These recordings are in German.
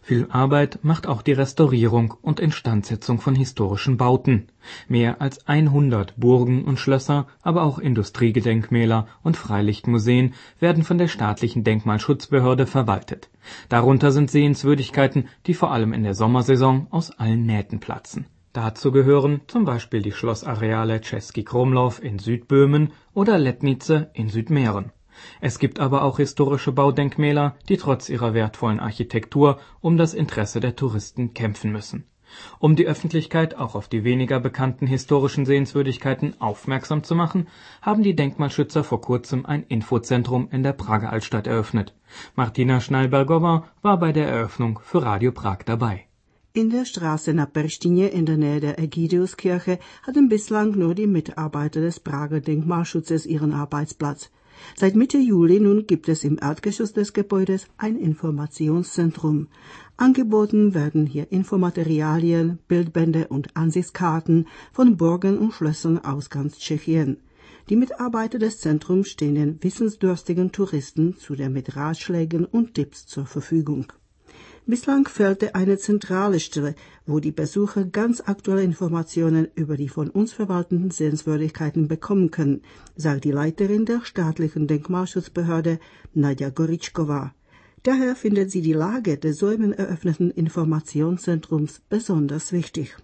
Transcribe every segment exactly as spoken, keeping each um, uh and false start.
Viel Arbeit macht auch die Restaurierung und Instandsetzung von historischen Bauten. Mehr als hundert Burgen und Schlösser, aber auch Industriegedenkmäler und Freilichtmuseen werden von der staatlichen Denkmalschutzbehörde verwaltet. Darunter sind Sehenswürdigkeiten, die vor allem in der Sommersaison aus allen Nähten platzen. Dazu gehören zum Beispiel die Schlossareale Český Krumlov in Südböhmen oder Lednice in Südmähren. Es gibt aber auch historische Baudenkmäler, die trotz ihrer wertvollen Architektur um das Interesse der Touristen kämpfen müssen. Um die Öffentlichkeit auch auf die weniger bekannten historischen Sehenswürdigkeiten aufmerksam zu machen, haben die Denkmalschützer vor kurzem ein Infozentrum in der Prager Altstadt eröffnet. Martina Schnallbergová war bei der Eröffnung für Radio Prag dabei. In der Straße na Perštině in der Nähe der Ägidiuskirche hatten bislang nur die Mitarbeiter des Prager Denkmalschutzes ihren Arbeitsplatz. Seit Mitte Juli nun gibt es im Erdgeschoss des Gebäudes ein Informationszentrum. Angeboten werden hier Infomaterialien, Bildbände und Ansichtskarten von Burgen und Schlössern aus ganz Tschechien. Die Mitarbeiter des Zentrums stehen den wissensdurstigen Touristen zudem mit Ratschlägen und Tipps zur Verfügung. Bislang fehlte eine zentrale Stelle, wo die Besucher ganz aktuelle Informationen über die von uns verwalteten Sehenswürdigkeiten bekommen können, sagt die Leiterin der staatlichen Denkmalschutzbehörde Nadia Goričková. Daher findet sie die Lage des soeben eröffneten Informationszentrums besonders wichtig.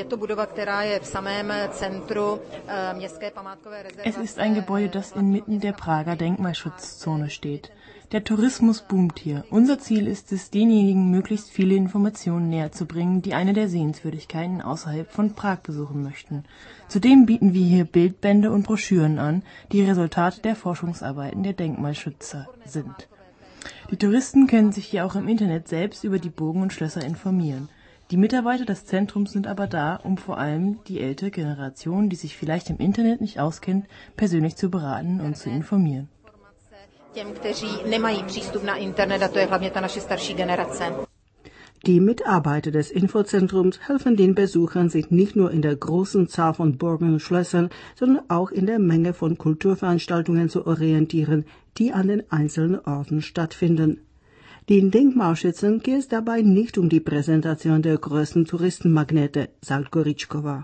Es ist ein Gebäude, das inmitten der Prager Denkmalschutzzone steht. Der Tourismus boomt hier. Unser Ziel ist es, denjenigen möglichst viele Informationen näher zu bringen, die eine der Sehenswürdigkeiten außerhalb von Prag besuchen möchten. Zudem bieten wir hier Bildbände und Broschüren an, die Resultate der Forschungsarbeiten der Denkmalschützer sind. Die Touristen können sich hier auch im Internet selbst über die Burgen und Schlösser informieren. Die Mitarbeiter des Zentrums sind aber da, um vor allem die ältere Generation, die sich vielleicht im Internet nicht auskennt, persönlich zu beraten und zu informieren. Die Mitarbeiter des Infozentrums helfen den Besuchern, sich nicht nur in der großen Zahl von Burgen und Schlössern, sondern auch in der Menge von Kulturveranstaltungen zu orientieren, die an den einzelnen Orten stattfinden. Den Denkmalschützern geht es dabei nicht um die Präsentation der größten Touristenmagnete, sagt Goričková.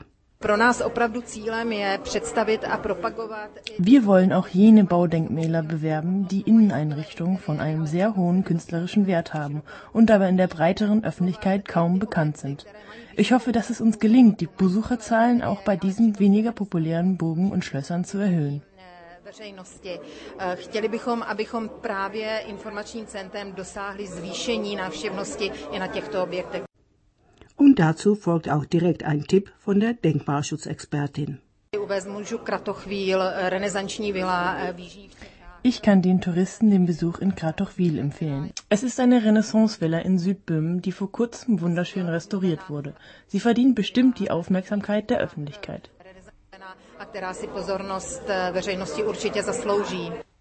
Wir wollen auch jene Baudenkmäler bewerben, die Inneneinrichtungen von einem sehr hohen künstlerischen Wert haben und aber in der breiteren Öffentlichkeit kaum bekannt sind. Ich hoffe, dass es uns gelingt, die Besucherzahlen auch bei diesen weniger populären Burgen und Schlössern zu erhöhen. Chtěli bychom, abychom právě informačním centrem dosáhli zvýšení návštěvnosti i na těchto objektech. Und dazu folgt auch direkt ein Tipp von der Denkmalschutzexpertin. Ich kann den Touristen den Besuch in Kratochwil empfehlen. Es ist eine Renaissance-Villa in Südböhmen, die vor kurzem wunderschön restauriert wurde. Sie verdient bestimmt die Aufmerksamkeit der Öffentlichkeit. A která si pozornost veřejnosti určitě zaslouží.